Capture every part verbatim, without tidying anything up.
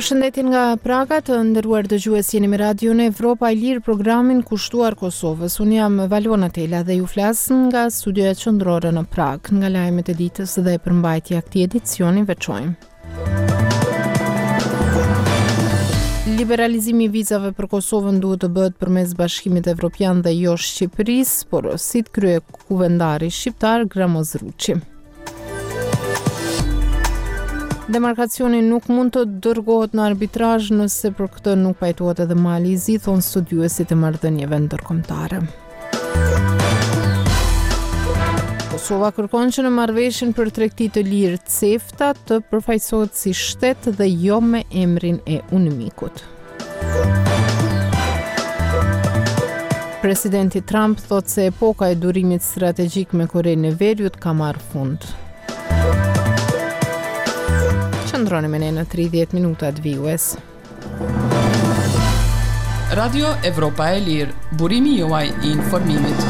Përshëndetje nga Praga, të nderuar dëgjues, jeni me Radion Evropa e Lirë, programin kushtuar Kosovës. Unë jam Valona Tela dhe ju flas nga studioja qendrore në Prag. Nga lajmet e ditës dhe përmbajtja e këtij edicioni veçojmë. Liberalizimi i vizave për Kosovën duhet të bëhet përmes Bashkimit Evropian dhe jo Shqipërisë, por si të krye kuvendari shqiptar Gramoz Ruçi. Demarkacioni nuk mund të dërgohet në arbitrazh nëse për këtë nuk pajtohet edhe mali i zi, thonë studiuesit e marrëdhënieve ndërkombëtare. Kosova kërkon që në marrëveshjen për tregti të lirë CEFTA të përfaqësohet si shtet dhe jo me emrin e unëmikut. Presidenti Trump thotë se epoka e durimit strategjik me Korenë e Veriut ka marrë fund. Qëndroni me ne në tridhjetë minutat vijues. Radio Evropa e Lirë, burimi juaj i informimit.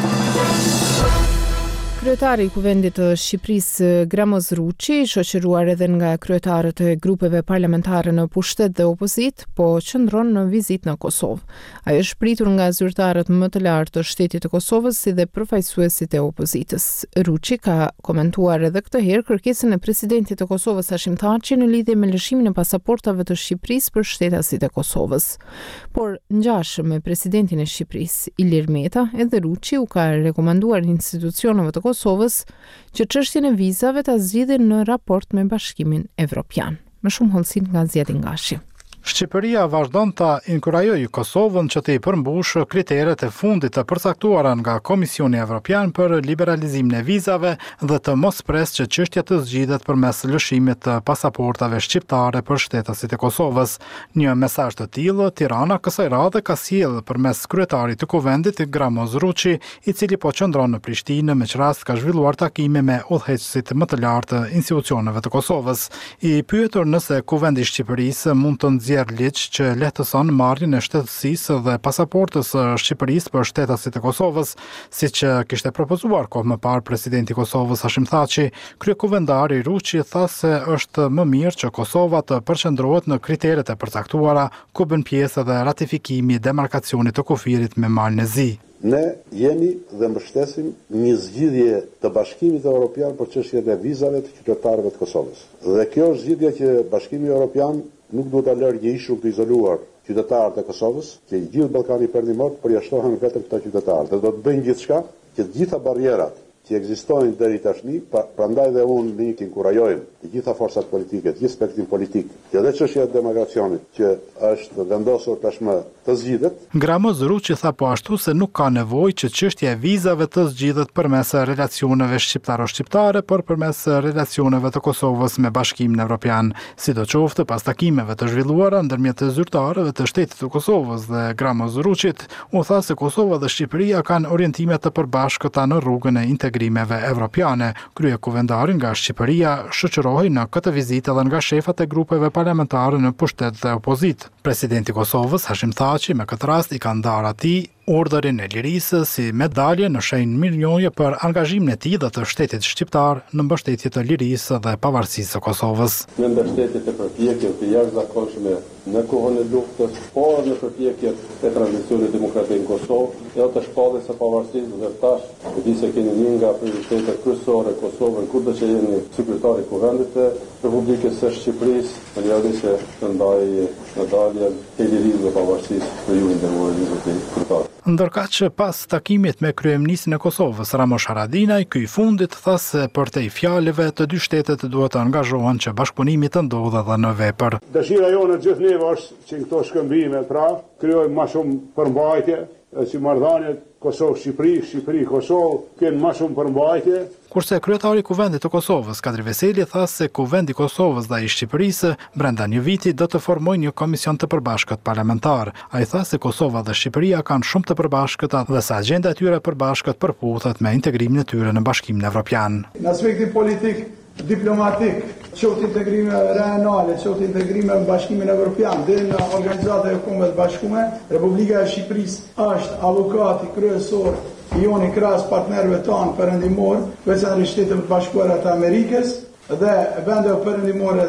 Kryetari i Kuvendit të Shqipërisë Gramoz Ruçi, shoqëruar edhe nga kryetarët e grupeve parlamentare në pushtet dhe opozit, po qëndron në vizitë në Kosovë. Ai është pritur nga zyrtarët më të lartë të shtetit të Kosovës si dhe përfaqësuesit e opozitës. Ruçi ka komentuar edhe këtë herë kërkesën e presidentit të Kosovës Hashim Thaçi në lidhje me lëshimin e pasaportave të Shqipërisë për shtetasit e Kosovës. Por ngjashëm me presidentin e Shqipërisë Ilir Meta, edhe Ruçi u ka rekomanduar institucioneve të Kosovës që çështjen e vizave ta zgjidhin në raport me Bashkimin Evropian. Më shumë hollësi nga Zjedin Gashi. Shqipëria vazhdon ta inkurajojë Kosovën që të i përmbushë kriteret e fundit të përcaktuara nga Komisioni Evropian për liberalizimin e vizave dhe të mos presë që çështja të zgjidhet përmes lëshimit të pasaportave shqiptare për shtetasit e Kosovës. Një mesazh të tillë Tirana kësaj radhe ka sjellë përmes kryetarit të Kuvendit Gramoz Ruçi, i cili po qëndron në Prishtinë, me çrast ka zhvilluar takime me udhëheqësit më të lartë të institucioneve të Kosovës. I pyetur nëse Kuvendi i Shqipërisë mund të ligj që lehtëson marrjen e shtetësisë dhe pasaportës së Shqipërisë për shtetasit e Kosovës, siç kishte propozuar kohë më parë presidenti i Kosovës Hashim Thaçi, kryekuvendari Ruçi tha se është më mirë që Kosova të përqendrohet në kriteret e përcaktuara, ku bën pjesë edhe ratifikimi i demarkacionit të kufirit me malin e zi. Ne jemi dhe mbështesim një zgjidhje të Bashkimit Evropian për çështjen e vizave të qytetarëve të Kosovës. Dhe kjo është zgjidhja që Bashkimi Evropian nuk duhet ta lërë një ishull të izoluar qytetarët e Kosovës, që i gjithë Ballkani Perëndimor përjashtohen vetëm këta qytetarë. Dhe do të bëjnë gjithçka që të gjitha barrierat që ekzistojnë deri tashmë, prandaj dhe unë ne inkurajojmë të gjitha forcat politike, të gjithë spektrin politik, që edhe çështja e demarkacionit që është vendosur tashmë të zgjidhet. Gramoz Ruçi tha po ashtu se nuk ka nevojë që çështja e vizave të zgjidhet përmes relacioneve shqiptaro-shqiptare, por përmes relacioneve të Kosovës me Bashkimin Evropian. Sidoqoftë, pas takimeve të zhvilluara ndërmjet zyrtarëve të shtetit të Kosovës dhe Gramoz Ruçit, u tha se Kosova dhe Shqipëria kanë orientime të përbashkëta në rrugën e integrimeve evropiane. Kryekuvendari nga Shqipëria shoqërohej në këtë vizitë edhe nga shefat e grupeve parlamentare në pushtet dhe opozit. Presidenti i Kosovës Hashim Thaçi me këtë rast i ka ndarë atij urdhërin e lirisë si medalje në shenjë mirënjohje për angazhimin e tij dhe të shtetit shqiptar në mbështetje të lirisë dhe pavarësisë së Kosovës. Në mbështetje të përpjekjeve të jashtëzakonshme në kohën e luftës, por në përpjekjet e tranzicionit demokratik në Kosovë, jo të shpalljes së pavarësisë dhe tash, e di se keni një nga prioritetet kryesore Kosovën, kurdo që jeni sekretari i Kuvendit të Republikës së Shqipërisë, më lejoni se të ndaj medaljen e lirisë dhe pavarësisë për ju nderuar zotëri. Ndërkaq që pas takimit me kryeministrin e Kosovës Ramush Haradinaj, ky i fundit tha se për te fjalëve të dy shtetet duhet të angazhohen që bashkëpunimi të ndodhë edhe në vepër. Dëshira jonë gjithë neve është që në këto shkëmbime pra krijojmë më shumë përmbajtje, si marrëdhëniet Kosovë-Shqipëri, Shqipëri-Kosovë, kenë më shumë përmbajtje. Kurse kryetari i Kuvendit të Kosovës Kadri Veseli tha se Kuvendi i Kosovës dhe i Shqipërisë brenda një viti do të formojnë një komision të përbashkët parlamentar. Ai tha se Kosova dhe Shqipëria kanë shumë të përbashkëta dhe se agjenda e tyre e përbashkët përputhet me integrimin e tyre në Bashkimin Evropian. Në aspektin politik, diplomatik, qoftë integrime regionale, qoftë integrime në Bashkimin Evropian, deri në Organizata e Kombeve të Bashkuara, Republika e Shqipërisë është avokati kryesor i joni krahas partnerëve tanë perëndimor, veçanërisht Shtetet e Bashkuara të Amerikës dhe vendet perëndimore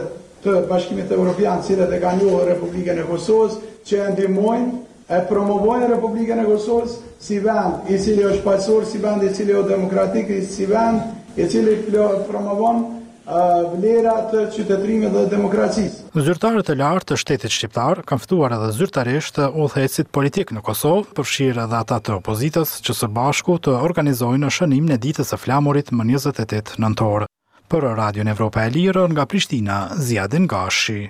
të Bashkimit Evropian, cilët e kanë njohur Republikën e Kosovës, që e ndihmojnë e promovojnë Republikën e Kosovës si vend i cili është paqësor, si vend i cili është demokratik, si vend i cili promovon vlera të qytetërimit dhe demokracisë. Zyrtarët e lartë të shtetit shqiptar kanë ftuar edhe zyrtarisht të udhëheqësit politik në Kosovë, përfshirë edhe ata të opozitës që së bashku të organizojnë shënimin e ditës së flamurit më njëzet e tetë nëntor. Për Radion Evropa e Lirë nga Prishtina, Ziadin Gashi.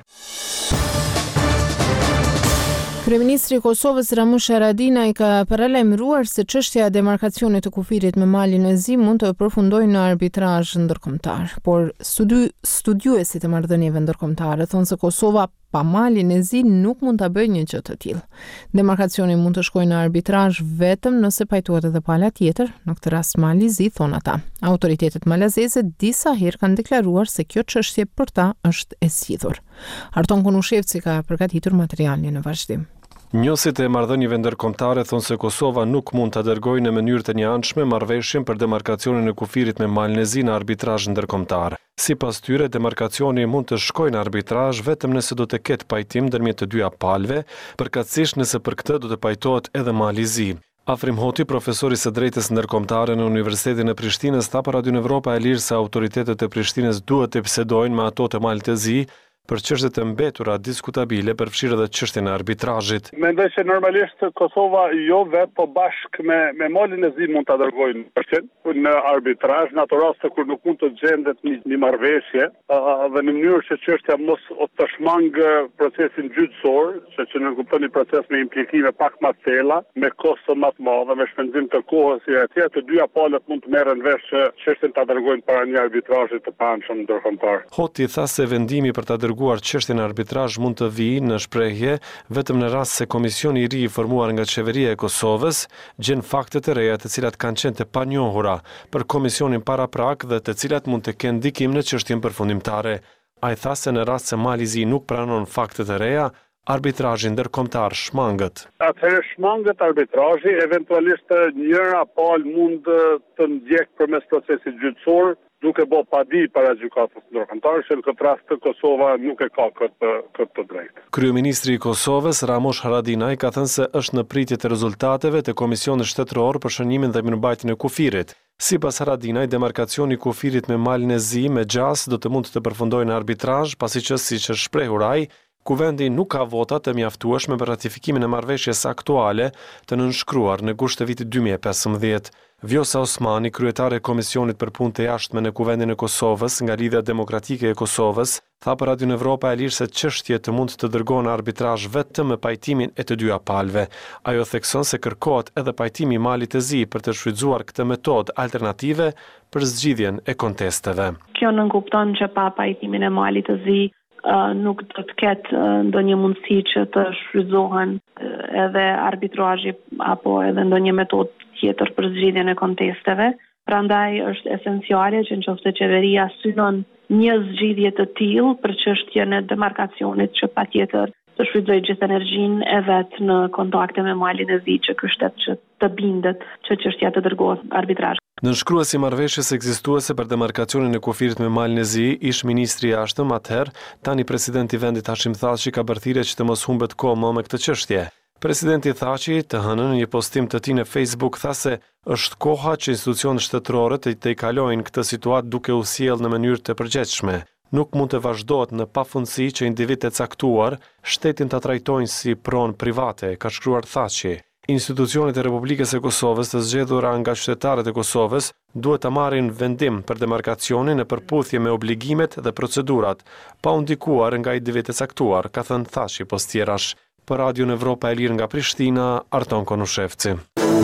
Kryeministri i Kosovës Ramush Haradinaj ka paralajmëruar se çështja e demarkacionit të kufirit me malin e zi mund të përfundojë në arbitrazh ndërkombëtar, por studiu, studiuesit e marrëdhënieve ndërkombëtare thonë se Kosova pa malin e zi nuk mund ta bëjë një gjë të tillë. Demarkacioni mund të shkojë në arbitrazh vetëm nëse pajtohet edhe pala tjetër, në këtë rast mali i zi, thon ata. Autoritetet malazeze disa herë kanë deklaruar se kjo çështje për ta është e zgjidhur. Arton Konushevci ka përgatitur materialin në vazhdim. Njësit e marrëdhënieve ndërkombëtare thonë se Kosova nuk mund ta dërgojë në mënyrë të njëanshme marrëveshjen për demarkacionin e kufirit me malin e zi në arbitrazh ndërkombëtar. Sipas tyre, demarkacioni mund të shkojë në arbitrazh vetëm nëse do të ketë pajtim ndërmjet të dyja palëve, përkatësisht nëse për këtë do të pajtohet edhe mali i zi. Afrim Hoti, profesori së drejtës ndërkombëtare në Universitetin e Prishtinës, tha për Radion Evropa e Lirë se autoritetet e Prishtinës duhet të bisedojnë me ato të malit të zi për çështjet e mbetura diskutabile, përfshirë edhe çështjen e arbitrazhit. Mendoj se normalisht Kosova jo vetë, po bashkë me me malin e zi mund ta dërgojnë përçet në arbitrazh, në ato raste kur nuk mund të gjendet një, një marrëveshje, dhe në mënyrë që çështja mos të shmangë procesin gjyqësor, se që në kupton një proces me implikime pak më të thella, me kosto më të madhe, me shpenzim të kohës e atje, të dyja palët mund të merren vesh që çështjen ta dërgojnë para një arbitrazhi të paanshëm ndërkombëtar. Hoti tha se vendimi për ta dërguar çështjen në arbitrazh mund të vijë në shprehje vetëm në rast se komisioni i ri i formuar nga qeveria e Kosovës gjen fakte të reja të cilat kanë qenë të panjohura për komisionin paraprak dhe të cilat mund të kenë ndikim në çështjen përfundimtare. Ai tha se në rast se mali i zi nuk pranon fakte të reja, arbitrazhi ndërkombëtar shmangët. Atëherë shmangët arbitrazhi, eventualisht njëra palë mund të ndjek përmes procesit gjyqësor, duke bo padi para gjykatës ndërkombëtare, që në këtë rast Kosova nuk e ka këtë, këtë drejtë. Kryeministri i Kosovës, Ramush Haradinaj, ka thënë se është në pritje të rezultateve të Komisionit Shtetëror për shënimin dhe mirëmbajtjen e kufirit. Sipas Haradinaj, demarkacioni i kufirit me malin e zi me gjas do të mund të përfundojë në arbitrazh, pasi që siç është shprehur ai, Kuvendi nuk ka vota të mjaftueshme për ratifikimin e marrëveshjes aktuale të nënshkruar në gusht të vitit dy mijë e pesëmbëdhjetë. Vjosa Osmani, kryetare e Komisionit për Punë të Jashtme në Kuvendin e Kosovës nga Lidhja Demokratike e Kosovës, tha për Radion Evropa e Lirë se çështjet mund të dërgohen në arbitrazh vetëm me pajtimin e të dyja palëve. Ajo thekson se kërkohet edhe pajtimi i malit të zi për të shfrytzuar këtë metodë alternative për zgjidhjen e kontesteve. Kjo nënkupton që pa pajtimin e malit të zi Uh, nuk do të ketë uh, ndonjë mundësi që të shfrytëzohen uh, edhe arbitrazhi apo edhe ndonjë metodë tjetër për zgjidhjen e kontesteve. Prandaj është esenciale që nëse qeveria synon një zgjidhje të tillë për çështjen e demarkacionit që patjetër të shfrytëzojë gjithë energjinë e vet në kontakte me malin e zi që ky shtet që të bindet që çështja të dërgohet arbitrazh. Nënshkruesi i marrëveshjes ekzistuese për demarkacionin e kufirit me malin e zi, ish ministri i jashtëm atëherë, tani presidenti i vendit Hashim Thaçi ka bërthirrje që të mos humbet kohë më me këtë çështje. Presidenti Thaçi, të hënën në një postim të tij në Facebook, tha se është koha që institucionet shtetërore të të kalojnë këtë situatë duke u sjellë në mënyrë të përgjithshme. Nuk mund të vazhdohet në pafundësi që individ të caktuar shtetin ta trajtojnë si pronë private, ka shkruar Thaçi. Institucionet e Republikës së Kosovës të zgjedhura nga qytetarët e Kosovës duhet të marrin vendim për demarkacionin në përputhje me obligimet dhe procedurat, pa u ndikuar nga individ të caktuar, ka thënë Thaçi postjerash. Për Radion Evropa e Lirë nga Prishtina, Arton Konushevci.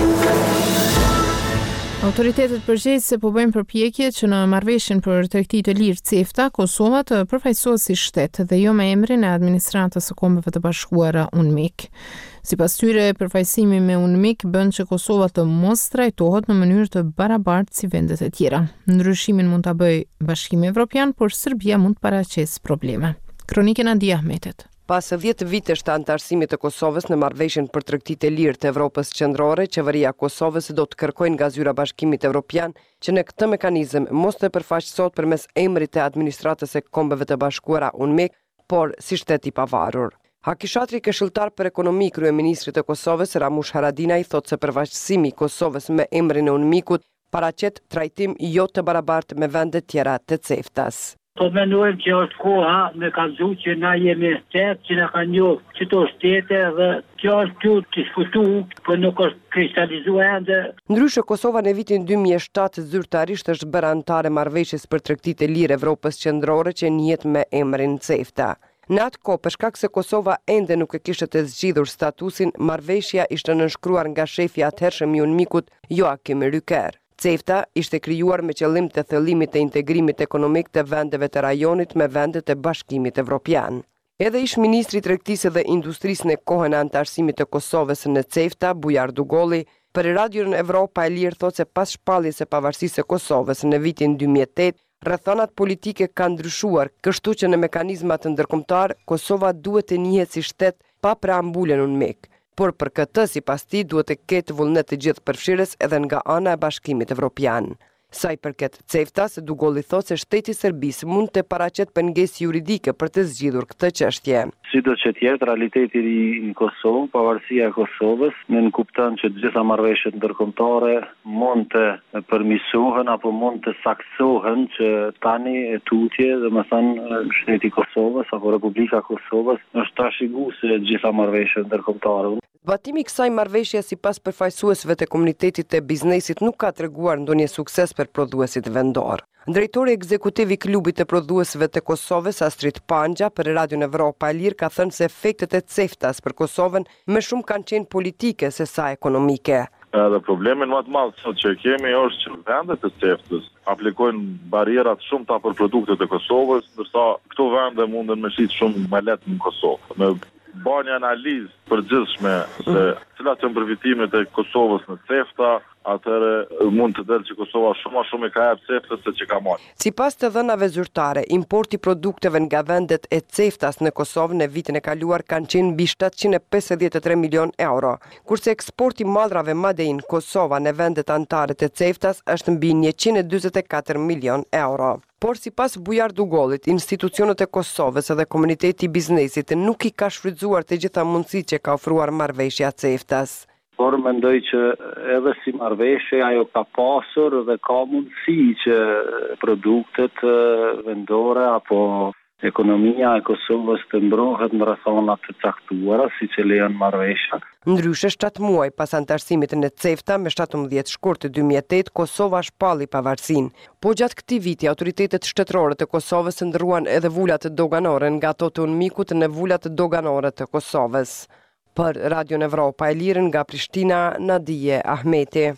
Autoritetet përgjegjëse po bëjnë përpjekje që në marrëveshjen për tregti të lirë CEFTA, Kosova të përfaqësohet si shtet dhe jo me emrin e administratës së Kombeve të Bashkuara UNMIK. Sipas tyre, përfaqësimi me UNMIK bën që Kosova të mos trajtohet në mënyrë të barabartë si vendet e tjera. Ndryshimin mund ta bëjë Bashkimi Evropian, por Serbia mund të paraqesë probleme. Kronikën Adi Ahmetet. Pas dhjetë vitesh të antarësimit të Kosovës në marrëveshjen për tregtitë e lirë të Evropës Qendrore, qeveria e Kosovës do të kërkojë nga zyra Bashkimit Evropian që në këtë mekanizëm mos të përfaqësohet përmes emrit të administratës së Kombeve të Bashkuara U N M I K, por si shtet i pavarur. Hakishatri këshilltar për ekonomi kryeministrit të Kosovës Ramush Haradinaj thotë se përfaqësimi i Kosovës me emrin e U N M I K-ut paraqet trajtim jo të barabartë me vende tjera të CEFTA-s. Po mendojmë që është koha me kallëzu që na jemi shtet, që na kanë njohur çdo shtete dhe kjo është tu të diskutuar, por nuk është kristalizuar ende. Ndryshe Kosova në vitin dy mijë e shtatë zyrtarisht është bërë antare marrëveshjes për tregtitë e lirë Evropës Qendrore që njihet me emrin CEFTA. Në atë kohë, për shkak se Kosova ende nuk e kishte të zgjidhur statusin, marrëveshja ishte nënshkruar nga shefi atëhershëm i U N M I K-ut Joakim Ryker. CEFTA ishte krijuar me qëllim të thellimit të integrimit ekonomik të vendeve të rajonit me vendet e Bashkimit Evropian. Edhe ish ministri i Tregtisë dhe Industrisë në kohën e antarësimit të Kosovës në CEFTA, Bujar Dugolli, për Radion Evropa e Lirë thotë se pas shpalljes së pavarësisë së Kosovës në vitin dy mijë e tetë, rrethonat politike kanë ndryshuar, kështu që në mekanizmat ndërkombëtar Kosova duhet të njihet si shtet pa preambulën U N M I K. Por për këtë, sipas tij, duhet të ketë vullnet të gjithë përfshirës edhe nga ana e Bashkimit Evropian. Sa i përket CEFTA-s, Dugolli thotë se shteti i Serbisë mund të paraqet pengesë juridike për të zgjidhur këtë çështje. Sido që tjetë, realiteti i në Kosovë, pavarësia e Kosovës, në nënkupton që të gjitha marrëveshjet ndërkombëtare mund të përmirësohen apo mund të saksohen që tani e tutje, dhe më thënë shteti i Kosovës apo Republika e Kosovës është trashëguese e gjitha marrëveshjet ndërkombëtare. Zbatimi i kësaj marrëveshje sipas përfaqësuesve të komunitetit të biznesit nuk ka treguar ndonjë sukses për prodhuesit vendor. Drejtori ekzekutiv i klubit të prodhuesve të Kosovës, Astrid Panja, për Radion Evropa e Lirë ka thënë se efektet e CEFTA-s për Kosovën më shumë kanë qenë politike se sa ekonomike. Edhe problemin më të madh sot që kemi është që vendet e CEFTA-s aplikojnë barierat shumëta për produktet e Kosovës, ndërsa këto vende munden me shit shumë më lehtë në Kosovë. Me bani analizë përgjithshme se cilat janë përfitimet e Kosovës në CEFTA, atëherë mund të delë që Kosova shumë ma shumë i ka jep CEFTA se që ka marrë. Sipas të dhënave zyrtare, importi produkteve nga vendet e CEFTA-s në Kosovë në vitin e kaluar kanë qenë mbi shtatëqind e pesëdhjetë e tre milion euro, kurse eksporti mallrave madje në Kosova në vendet anëtare të CEFTA-s është mbi njëqind e dyzet e katër milion euro. Por sipas Bujar Dugollit, institucionet e Kosovës dhe komuniteti i biznesit nuk i ka shfrytzuar të gjitha mundësitë që ka ofruar marrëveshja CEFTA-s. Por mendoj që edhe si marrëveshje ajo ka pasur dhe ka mundësi që produktet vendore apo ekonomia e Kosovës të mbrohet në rrethona të caktuara, siç e lejon marrëveshja. Ndryshe, shtatë muaj pas antarësimit në CEFTA me shtatëmbëdhjetë shkurt dy mijë e tetë, Kosova shpalli pavarësinë. Po gjatë këtij viti, autoritetet shtetërore të Kosovës ndërruan edhe vulat doganore nga ato të U N M I K-ut në vulat doganore të Kosovës. Për Radion Evropa e Lirë nga Prishtina, Nadije Ahmeti.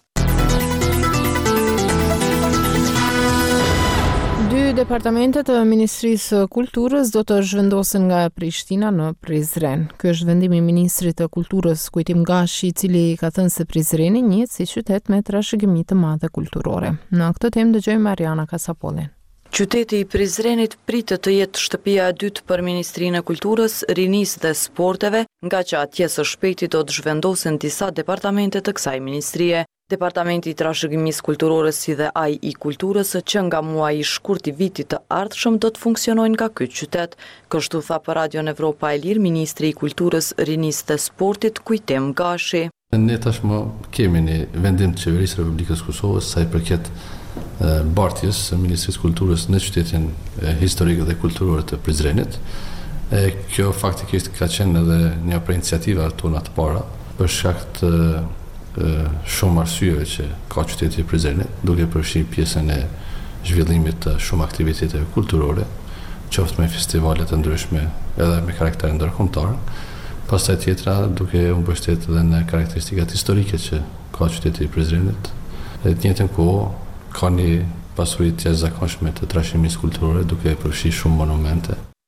Dy departamentet e Ministrisë së Kulturës do të zhvendosen nga Prishtina në Prizren. Ky është vendimi i Ministrit të Kulturës Kujtim Gashi, i cili ka thënë se Prizreni njihet si qytet me trashëgimi të madhe kulturore. Në këtë temë dëgjojmë Mariana Kasapollin. Qyteti i Prizrenit pritet të jetë shtëpia e dytë për Ministrinë e Kulturës, Rinisë dhe Sporteve, nga që atje së shpejti do të zhvendosen disa departamente të kësaj ministrie. Departamenti i Trashëgimisë Kulturore si dhe ai i Kulturës që nga muaji i shkurt i vitit të ardhshëm do të funksionojnë nga ky qytet, kështu tha për Radion Evropa e Lirë Ministri i Kulturës, Rinisë dhe Sportit Kujtim Gashi. Ne tashmë kemi një vendim të Qeverisë Republikës Kosovës sa i përket bartjes së Ministrisë Kulturës në qytetin historik dhe kulturor të Prizrenit. Kjo faktikisht ka qenë edhe një prej iniciativave tona të para për shkak të shumë arsyeve që ka qyteti i Prizrenit, duke përfshirë pjesën e zhvillimit të shumë aktiviteteve kulturore, qoftë me festivale të ndryshme edhe me karakter ndërkombëtar. Pastaj tjetra duke u mbështetur edhe në karakteristikat historike që ka qyteti i Prizrenit. Në të njëjtën kohë ka një pasuri të jashtëzakonshme të trashëgimisë kulturore duke përfshirë shumë monumente.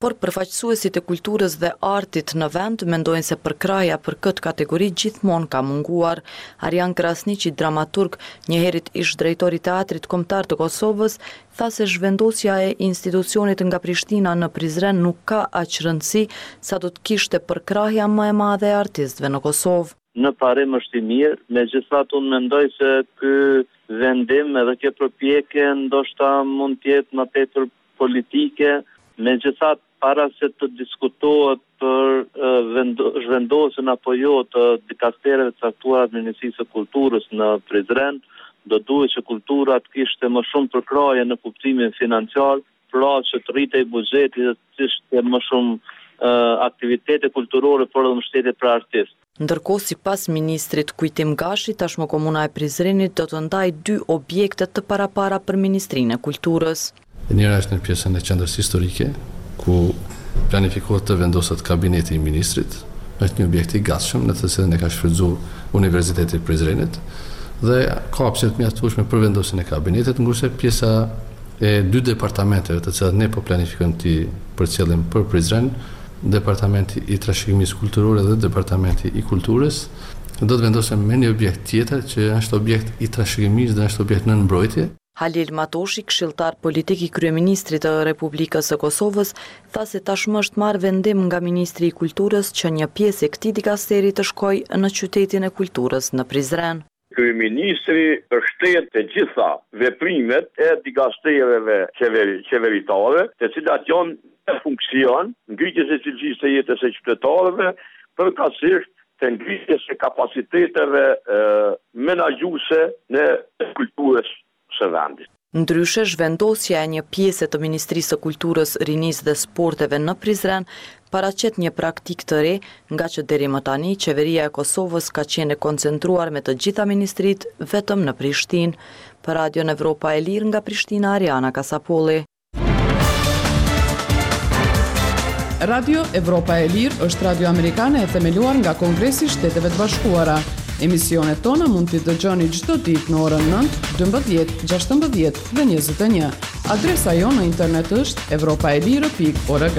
por përfaqësuesit e kulturës dhe artit në vend mendojnë se përkraja për këtë kategori gjithmonë ka munguar. Arjan Krasniqi, dramaturg, njëherët ish drejtori i Teatrit Kombëtar të Kosovës, tha se zhvendosja e institucionit nga Prishtina në Prizren nuk ka aq rëndësi sa do të kishte përkrahja më e madhe e artistëve në Kosovë. Në parim është i mirë, megjithatë unë mendoj se ky vendim edhe kjo përpjekje ndoshta mund të jetë më tepër politike, megjithatë para se të diskutohet për uh, zhvendosjen apo jo të dikastereve të caktuara të Ministrisë së Kulturës në Prizren, do duhet që kultura të kishte më shumë përkraje në kuptimin financiar, pra që të rritej buxheti dhe të kishte më shumë uh, aktivitete kulturore për dhe mbështetje për artistë. Ndërkohë, sipas ministrit Kujtim Gashi, tashmë komuna e Prizrenit do të ndajë dy objekte të parapara për Ministrinë e Kulturës. E njëra është në pjesën e qendrës historike, ku planifikohet të vendoset kabineti i ministrit. Është një objekt i gatshëm në të cilën e ka shfrytzuar Universiteti i Prizrenit dhe ka hapësirë të mjaftueshme për vendosjen e kabinetit, ngurse pjesa e dy departamenteve të cilat ne po planifikojmë të përcjellim për Prizren, Departamenti i Trashëgimisë Kulturore dhe Departamenti i Kulturës, do të vendosen me një objekt tjetër që është objekt i trashëgimisë dhe është objekt nën mbrojtje. Halil Matoshi, këshilltar politik i kryeministrit të Republikës së Kosovës, tha se tashmë është marrë vendim nga Ministri i Kulturës që një pjesë e këtij dikasteri të shkojë në qytetin e kulturës në Prizren. Kryeministri përshtet të gjitha veprimet e dikastereve qeveri, qeveritare, të cilat janë në funksion ngritjes së cilësisë së jetës së qytetarëve, përkatësisht të ngritjes së kapaciteteve menaxhuese në kulturës së vendit. Ndryshe, zhvendosja e një pjese të Ministrisë së Kulturës, Rinisë dhe Sporteve në Prizren paraqet një praktik të re, nga që deri më tani qeveria e Kosovës ka qenë e koncentruar me të gjitha ministritë vetëm në Prishtinë. Për Radion Evropa e Lirë nga Prishtina, Ariana Kasapolli. Radio Evropa e Lirë është radio amerikane e themeluar nga Kongresi i Shteteve të Bashkuara. Emisionet tona mund t'i dëgjoni çdo ditë në orën nëntë, dymbëdhjetë, gjashtëmbëdhjetë dhe njëzet e një. Adresa jo në internet është evropaelire pikë org.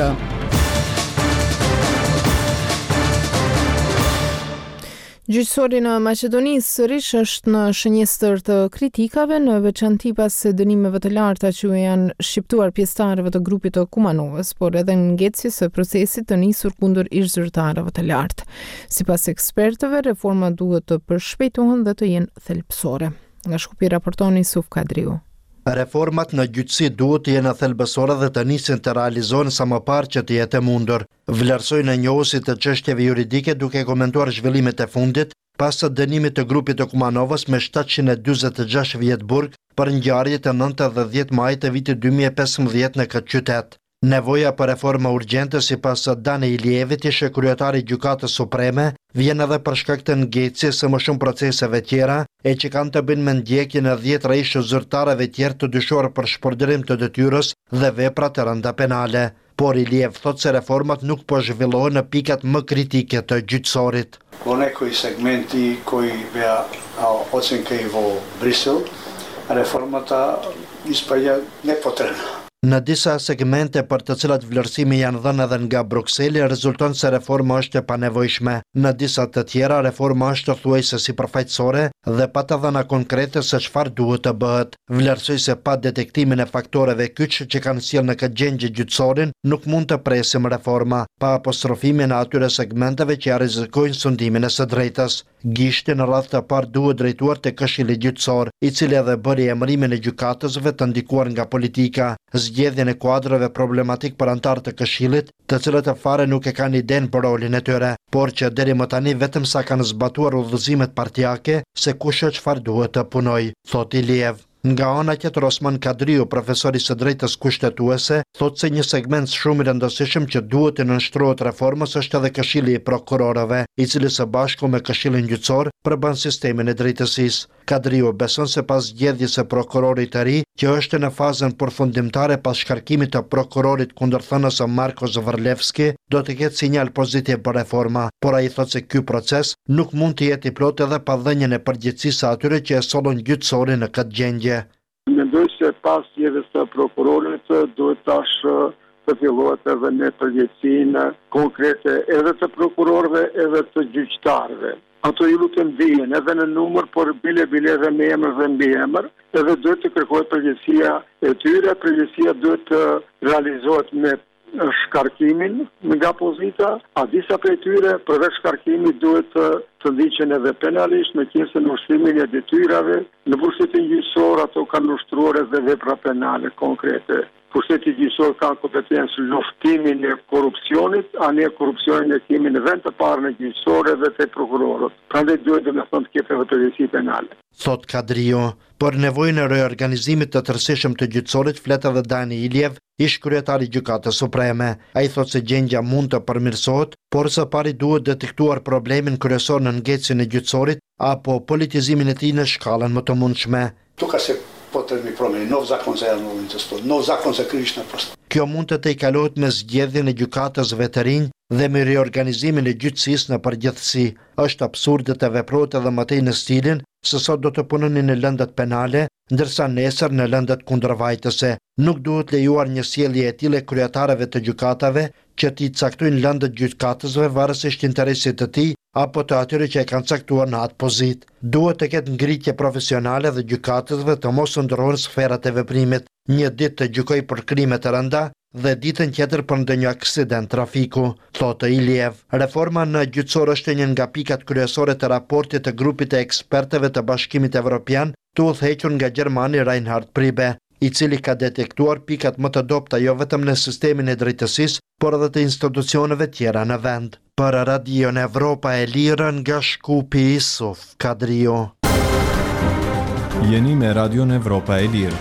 Gjyqësori në Maqedoni sërish është në shënjestër të kritikave, në veçanti pas dënimeve të larta që janë shqiptuar pjesëtarëve të grupit të Kumanovës, por edhe ngecjes së procesit të nisur kundër ish-zyrtarëve të lartë. Sipas ekspertëve, reforma duhet të përshpejtohen dhe të jenë thelbësore. Nga Shkupi raporton Yusuf Kadriu. Reformat në gjyqësi duhet të jenë thelbësore dhe të nisin të realizohen sa më parë që të jetë e mundur. Vlerësoi në njohësit të çështjeve juridike duke komentuar zhvillimet e fundit pas së dënimit të grupit të Kumanovës me shtatëqind e dyzet e gjashtë vjet burg për ngjarjet e nëntë dhe dhjetë majit të vitit dy mijë e pesëmbëdhjetë në këtë qytet. Nevoja për reforma urgjente sipas Dane Ilievit, ish kryetari i Gjykatës Supreme, vjen edhe për shkak të ngecjes së më shumë proceseve tjera, e që kanë të bëjnë me ndjekjen e dhjetë ish-zyrtarëve tjerë të dyshuar për shpërdorim të detyrës dhe vepra të rënda penale. Por Iliev thot se reformat nuk po zhvillohen në pikat më kritike të gjyqësorit. Po nekoj segmenti koji bea ocenkejvo Brisel, reformata ispaja nepotrebna. Në disa segmente për të cilat vlerësimi janë dhënë edhe nga Brukseli, rezulton se reforma është e panevojshme. Në disa të tjera, reforma është thuajse sipërfaqësore dhe pa të dhëna konkrete se çfarë duhet të bëhet. Vlerësoj se pa detektimin e faktoreve kyç që kanë sjellë në këtë gjendje gjyqësorin, nuk mund të presim reforma, pa apostrofimin e atyre segmenteve që rrezikojnë sundimin e së drejtës. Gishti në radhë të parë duhet drejtuar te Këshilli Gjyqësor, i cili edhe bëri emërimin e gjykatësve të ndikuar nga politika, zgjedhjen e kuadrove problematik për antarët e Këshillit, të cilët e fare nuk e kanë idenë për rolin e tyre, por që deri më tani vetëm sa kanë zbatuar udhëzimet partijake se kush e çfarë duhet të punojë, thot Iliev. Nga ana tjetër, Osman Kadriu, profesor i së drejtës kushtetuese, thot se një segment shumë i rëndësishëm që duhet të nënshtrohet reformës është edhe Këshilli i prokurorëve, i cili së bashku me Këshillin Gjyqësor përbën sistemin e drejtësisë. Kadriu beson se pas zgjedhjes së prokurorit të ri, që është në fazën përfundimtare pas shkarkimit të prokurorit kundërthënës së Marko Zvrlevski, do të ketë sinjal pozitiv për reforma, por ai thot se ky proces nuk mund të jetë i plot edhe pa dhënien e përgjegjësisë atyre që e sollën gjyqësorin në këtë gjendje. Mendoj se pas zgjedhjes së prokurorit duhet tash të fillohet edhe në përgjegjësinë konkrete edhe të prokurorëve edhe të gjyqtarëve. Ato ju lutem vijen edhe në numër, por bile bile edhe me emër dhe mbi emër, edhe duhet të kërkohet përgjegjësia e tyre, përgjegjësia duhet të realizohet me shkarkimin nga pozita, a disa prej tyre përveç shkarkimit duhet të, të ndiqen edhe penalisht me pjesën në ushtrimin e detyrave. Në pushtetin gjyqësor ato kanë ushtruar edhe vepra penale konkrete. Pushteti gjyqësor ka kompetencë luftimin e korrupsionit, a ne korrupsionin e kemi në vend të parë në gjyqësor edhe te prokurorët. Prandaj duhet domethënë të ketë edhe përgjegjësi penale. Thot Kadrio, por nevojën e reorganizimit të tërësishëm të gjyqësorit flet edhe Dani Iljev, ish kryetari Gjykatës Supreme. Ai thot se gjendja mund të përmirësohet, por së pari duhet detektuar problemin kryesor në ngecjen e gjyqësorit apo politizimin e tij në shkallën më të mundshme. Tu ka se potrebni promjene, nov zakon za javno uličarstvo, nov zakon za krivična prava. Kjo mund të tejkalohet me zgjedhjen e gjykatës vetërinj dhe me reorganizimin e gjyqësisë në përgjithësi. Është absurde të veprohet edhe më tej në stilin se sot do të punonin në lëndet penale, ndërsa nesër në lëndet kundërvajtëse. Nuk duhet lejuar një sjellje e tillë kryetarëve të gjykatave që t'i caktojnë lëndet gjykatësve varësisht interesit të tij apo të atyre që e kanë caktuar në atë pozitë. Duhet të ketë ngritje profesionale dhe gjykatësve të mos ndrohen sferat e veprimit, një ditë të gjykoj për krime të rënda dhe ditën tjetër për ndonjë aksident trafiku, thotë Iljev. Reforma në gjyqësor është një nga pikat kryesore të raportit të grupit të ekspertëve të Bashkimit Evropian, të udhëhequr nga Gjermani Reinhard Priebe, i cili ka detektuar pikat më të dobta jo vetëm në sistemin e drejtësisë, por edhe të institucioneve tjera në vend. Për Radion Evropa e Lirë nga Shkupi Isuf Kadrio. Jeni me Radion Evropa e Lirë.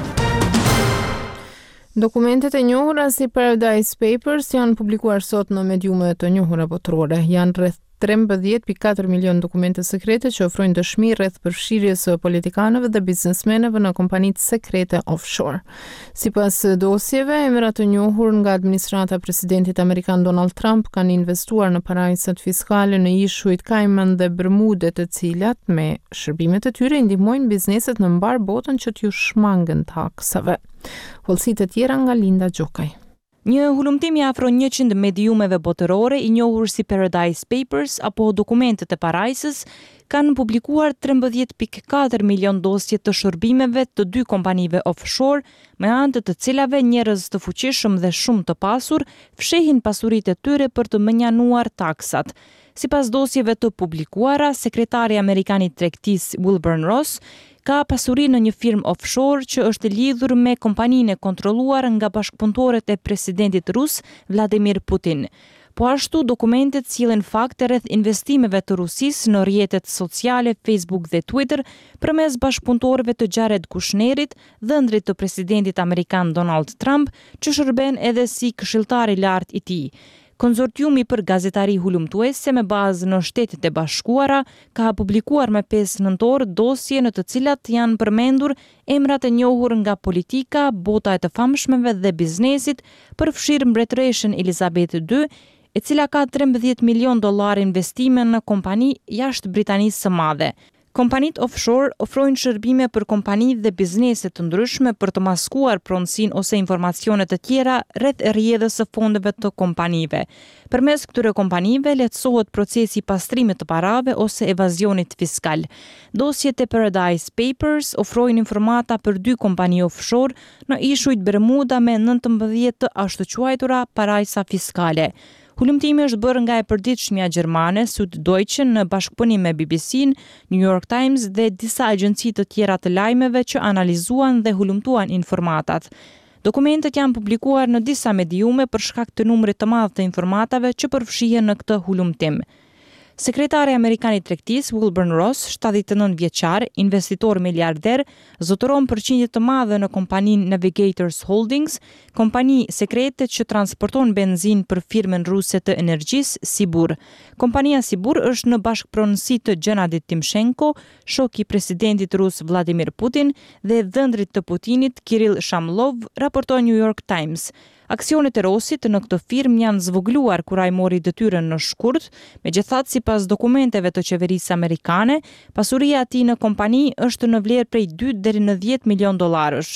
Dokumentet e njohura si Paradise Papers janë publikuar sot në mediume të njohura botërore. Janë rreth trembëdhjetë pikë katër milion dokumente sekrete që ofrojnë dëshmi rreth përfshirjes së politikanëve dhe biznesmenëve në kompanitë sekrete offshore. Sipas dosjeve, emra të njohur nga administrata e presidentit amerikan Donald Trump kanë investuar në paradisat fiskale në ishujt Cayman dhe Bermude, të cilat me shërbimet e tyre ndihmojnë bizneset në mbar botën që t'ju shmangën taksave. Hollësitë e tjera nga Linda Gjokaj. Një hulumtim i afro njëqind mediumeve botërore i njohur si Paradise Papers apo dokumentet e parajsës kanë publikuar trembëdhjetë pikë katër milion dosje të shërbimeve të dy kompanive offshore, me anë të të cilave njerëz të fuqishëm dhe shumë të pasur fshehin pasuritë e tyre për të menjanuar taksat. Sipas dosjeve të publikuara, sekretari amerikan i tregtisë Wilbur Ross ka pasuri në një firmë offshore që është lidhur me kompaninë e kontrolluar nga bashkëpunëtorët e presidentit rus Vladimir Putin. Po ashtu dokumentet sillen fakte rreth investimeve të Rusisë në rrjetet sociale Facebook dhe Twitter përmes bashkëpunëtorëve të Jared Kushnerit, dhëndrit të presidentit amerikan Donald Trump, që shërben edhe si këshilltar i lartë i tij. Konsortiumi për gazetari hulumtuese me bazë në Shtetet e Bashkuara ka publikuar me pesë nëntor dosje në të cilat janë përmendur emrat e njohur nga politika, bota e të famshmeve dhe biznesit, përfshirë mbretëreshën Elizabeth the dytë, e cila ka trembëdhjetë milion dollar investime në kompani jashtë Britanisë së Madhe. Kompanitë offshore ofrojnë shërbime për kompani dhe biznese të ndryshme për të maskuar pronësinë ose informacione të tjera rreth rrjedhës së fondeve të kompanive. Përmes këtyre kompanive lehtësohet procesi i pastrimit të parave ose evazionit fiskal. Dosjet e Paradise Papers ofrojnë informata për dy kompani offshore në ishujt Bermuda me nëntëmbëdhjetë të ashtu quajtura parajsa fiskale. Hulumtimi është bërë nga e përditshmja gjermane Süddeutsche në bashkëpunim me B B C-n, New York Times dhe disa agjenci të tjera të lajmeve që analizuan dhe hulumtuan informatat. Dokumentet janë publikuar në disa mediume për shkak të numrit të madh të informatave që përfshihen në këtë hulumtim. Sekretari amerikan i tregtisë Wilbur Ross, shtatëdhjetë e nëntë vjeçar, investitor miliarder, zotëron përqindje të madhe në kompaninë Navigators Holdings, kompani sekrete që transporton benzinë për firmën ruse të energjisë Sibur. Kompania Sibur është në bashkëpronësi të Gennady Timchenko, shok i presidentit rus Vladimir Putin dhe dhëndrit të Putinit Kirill Shamlov, raporton New York Times. Aksionet e Rossit në këtë firmë janë zvogluar kur ai mori detyrën në shkurt, megjithatë sipas dokumenteve të qeverisë amerikane, pasuria e tij në kompani është në vlerë prej dy deri në dhjetë milion dollarësh.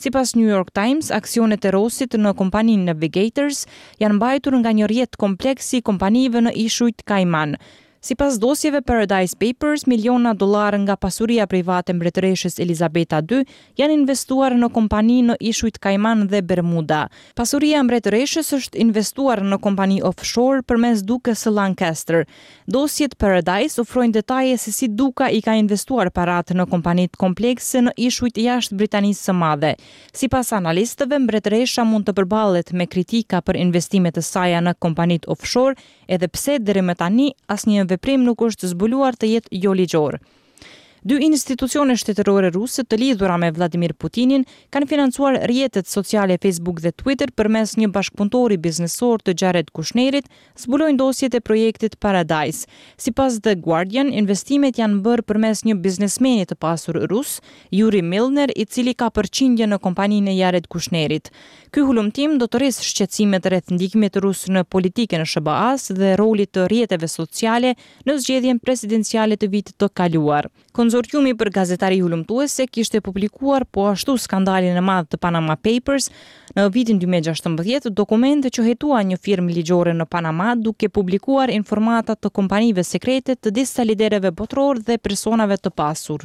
Sipas New York Times, aksionet e Rossit në kompaninë Navigators janë mbajtur nga një rrjet kompleks i kompanive në ishujt Kajman. Sipas dosjeve Paradise Papers, miliona dollar nga pasuria private mbretëreshës Elizabeta dy janë investuar në kompani në ishujt Kajman dhe Bermuda. Pasuria mbretëreshës është investuar në kompani offshore përmes Dukës së Lancaster. Dosjet Paradise ofrojnë detaje se si Duka i ka investuar paratë në kompanitë komplekse në ishujt jashtë Britanisë së Madhe. Sipas analistëve, mbretëresha mund të përballet me kritika për investimet e saj në kompanitë offshore, edhe pse deri më tani asnjë veprim nuk është zbuluar të jetë jo ligjor. Dy institucione shtetërore ruse të lidhura me Vladimir Putinin kanë financuar rrjetet sociale Facebook dhe Twitter përmes një bashkëpunëtori biznesor të Jared Kushnerit, zbulojnë dosjet e projektit Paradise. Sipas The Guardian, investimet janë bërë përmes një biznesmeni të pasur rus, Yuri Milner, i cili ka përqindje në kompaninë e Jared Kushnerit. Ky hulumtim do të rrisë shqetësimet rreth ndikimit rus në politikën e S B A-s dhe rolit të rrjeteve sociale në zgjedhjen presidenciale të vitit të kaluar. Konsortiumi për gazetari hulumtuese kishte publikuar po ashtu skandalin e madh të Panama Papers në vitin dy mijë e gjashtëmbëdhjetë, dokumente që hetua një firmë ligjore në Panama duke publikuar informata të kompanive sekrete të disa liderëve botror dhe personave të pasur.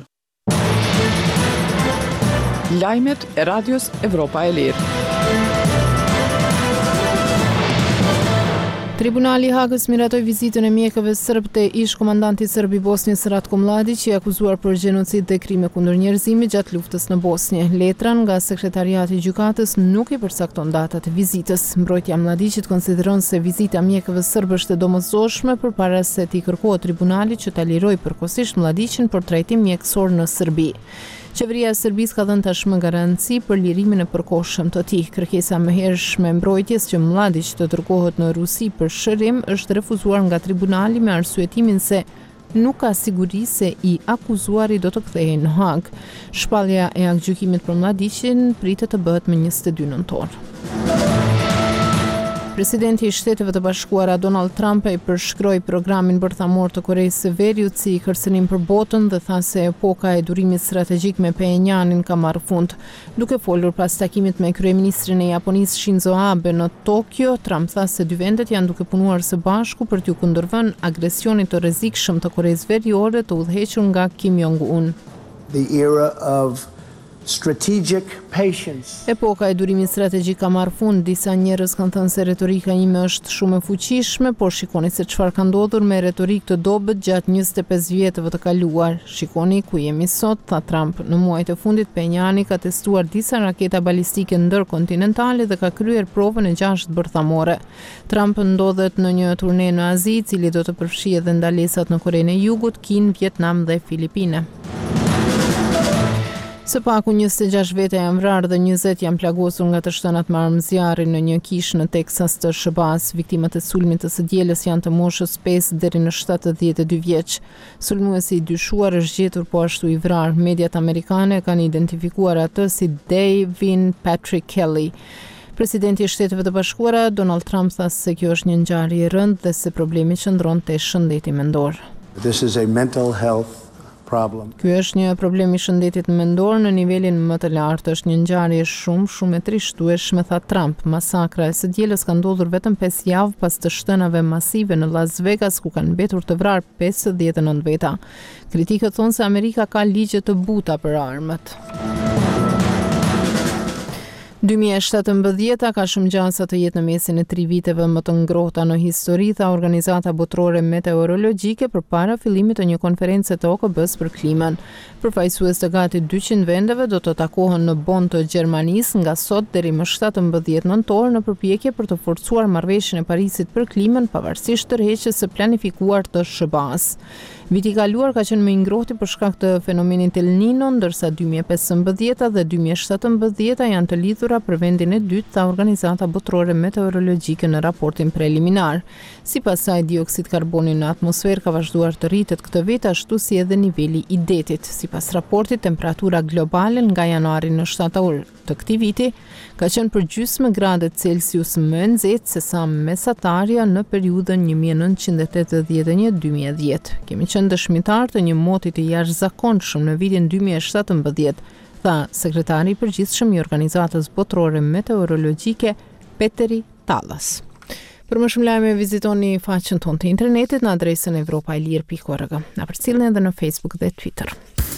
Lajmet e Radios Evropa e Lirë. Tribunali i Hagës miratoi vizitën e mjekëve serb te ish komandanti serb i Bosnjës Ratko Mladić, i akuzuar për gjenocid dhe krime kundër njerëzimit gjatë luftës në Bosnjë. Letra nga sekretariati i gjykatës nuk i përcakton datat e vizitës. Mbrojtja e Mladićit konsideron se vizita e mjekëve serb është e domosdoshme përpara se t'i kërkohet tribunalit që ta lirojë përkohësisht Mladićin për trajtim mjekësor në Serbi. Qeveria e Serbisë ka dhënë tashmë garanci për lirimin e përkohshëm të tij. Kërkesa më hershme e mbrojtjes që Mladić të dërgohet në Rusi për shërim është refuzuar nga tribunali me arsyetimin se nuk ka siguri se i akuzuari do të kthehej në Hag. Shpallja e aktgjykimit për Mladićin pritet të bëhet më njëzet e dy nëntor. Presidenti i Shteteve të Bashkuara Donald Trump i përshkroi programin bërthamor të Koreisë së Veriut si kërcënim për botën dhe tha se epoka e durimit strategjik me Pyongyanin ka marrë fund. Duke folur pas takimit me kryeministrin e Japonisë Shinzo Abe në Tokyo, Trump tha se dy vendet janë duke punuar së bashku për t'u kundërvënë agresionit të rrezikshëm të Koreisë Veriore të udhëhequr nga Kim Jong-un. The era of strategic patience. Epoka e durimit strategjik ka marrë fund. Disa njerëz kanë thënë se retorika ime është shumë e fuqishme, por shikoni se çfarë ka ndodhur me retorikë të dobët gjatë njëzet e pesë vjetëve të kaluar. Shikoni ku jemi sot, tha Trump. Në muajt e fundit Pyongyani ka testuar disa raketa balistike ndërkontinentale dhe ka kryer provën e gjashtë bërthamore. Trump ndodhet në një turne në Azi, i cili do të përfshijë edhe ndalesat në Korenë e Jugut, Kinë, Vietnam dhe Filipine. Së paku njëzet e gjashtë vete janë vrarë dhe njëzet janë plagosur nga të shtënat me armëzjarri në një kishë në Teksas të S B A-s. Viktimat e sulmit të së dielës janë të moshës pesë deri në shtatëdhjetë e dy vjeç. Sulmuesi i dyshuar është gjetur po ashtu i vrarë. Mediat amerikane kanë identifikuar atë si Davin Patrick Kelly. Presidenti i Shteteve të Bashkuara Donald Trump tha se kjo është një ngjarje e rëndë dhe se problemi qëndron te shëndeti mendor. This is a mental health problem. Ky është një problem i shëndetit mendor në nivelin më të lartë. Është një ngjarje shumë, shumë e trishtueshme, tha Trump. Masakra e së dielës ka ndodhur vetëm pesë javë pas të shtënave masive në Las Vegas, ku kanë mbetur të vrarë pesëdhjetë e nëntë veta. Kritikët thonë se Amerika ka ligje të buta për armët. dy mijë e shtatëmbëdhjetë ka shumë gjasa të jetë në mesin e tri viteve më të ngrohta në histori, tha Organizata Botërore Meteorologjike përpara fillimit të një konference të O K B-s për klimën. Përfaqësues të gati dyqind vendeve do të takohen në Bonn të Gjermanisë nga sot deri më shtatëmbëdhjetë nëntor në përpjekje për të forcuar marrëveshjen e Parisit për klimën pavarësisht tërheqjes së planifikuar të S B A-s. Viti i kaluar ka qenë më i ngrohtë për shkak të fenomenit El Nino, ndërsa dy mijë e pesëmbëdhjetë dhe dy mijë e shtatëmbëdhjetë janë të lidhura për vendin e dytë, tha Organizata Botërore Meteorologjike në raportin preliminar. Sipas saj, dioksid karboni në atmosferë ka vazhduar të rritet këtë vit, ashtu si edhe niveli i detit. Sipas raportit, temperatura globale nga janari në shtator të këtij viti ka qenë për gjysmë gradë Celsius më e nxehtë se sa mesatarja në periudhën një mijë e nëntëqind e tetëdhjetë e një deri në dy mijë e dhjetë. Kemi qenë dëshmitar të një moti të jashtëzakonshëm në vitin dy mijë e shtatëmbëdhjetë, tha sekretari i përgjithshëm i organizatës botërore meteorologjike Peteri Tallas. Për më shumë lajme vizitoni faqen tonë të internetit në adresën evropaelir pikë org. Na përcjellni edhe në Facebook dhe Twitter.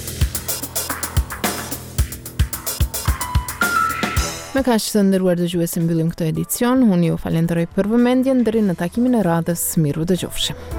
Me kaq të nderuar dëgjues, mbyllim këtë edicion. Unë ju falenderoj për vëmendjen, deri në takimin e radhës. Miru dëgjofshim.